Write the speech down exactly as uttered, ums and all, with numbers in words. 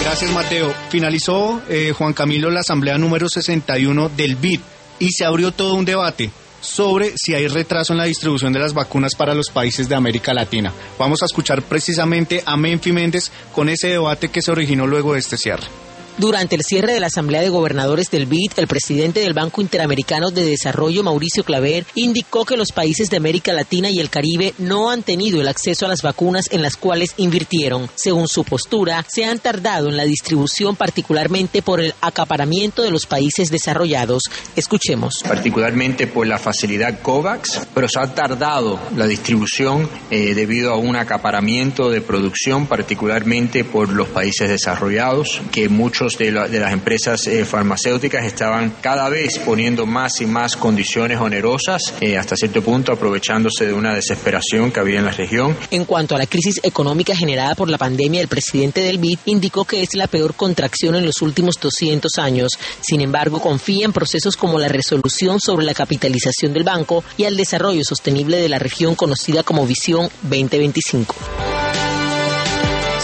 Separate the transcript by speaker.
Speaker 1: Gracias, Mateo. Finalizó, eh, Juan Camilo, la asamblea número sesenta y uno del B I D y se abrió todo un debate sobre si hay retraso en la distribución de las vacunas para los países de América Latina. Vamos a escuchar precisamente a Menfi Méndez con ese debate que se originó luego de este cierre.
Speaker 2: Durante el cierre de la Asamblea de Gobernadores del B I D, el presidente del Banco Interamericano de Desarrollo, Mauricio Claver, indicó que los países de América Latina y el Caribe no han tenido el acceso a las vacunas en las cuales invirtieron. Según su postura, se han tardado en la distribución, particularmente por el acaparamiento de los países desarrollados. Escuchemos.
Speaker 3: Particularmente por la facilidad COVAX, pero se ha tardado la distribución eh, debido a un acaparamiento de producción, particularmente por los países desarrollados, que muchos De, la, de las empresas eh, farmacéuticas estaban cada vez poniendo más y más condiciones onerosas, eh, hasta cierto punto aprovechándose de una desesperación que había en la región.
Speaker 2: En cuanto a la crisis económica generada por la pandemia, el presidente del B I D indicó que es la peor contracción en los últimos doscientos años. Sin embargo, confía en procesos como la resolución sobre la capitalización del banco y al desarrollo sostenible de la región conocida como Visión veinte veinticinco.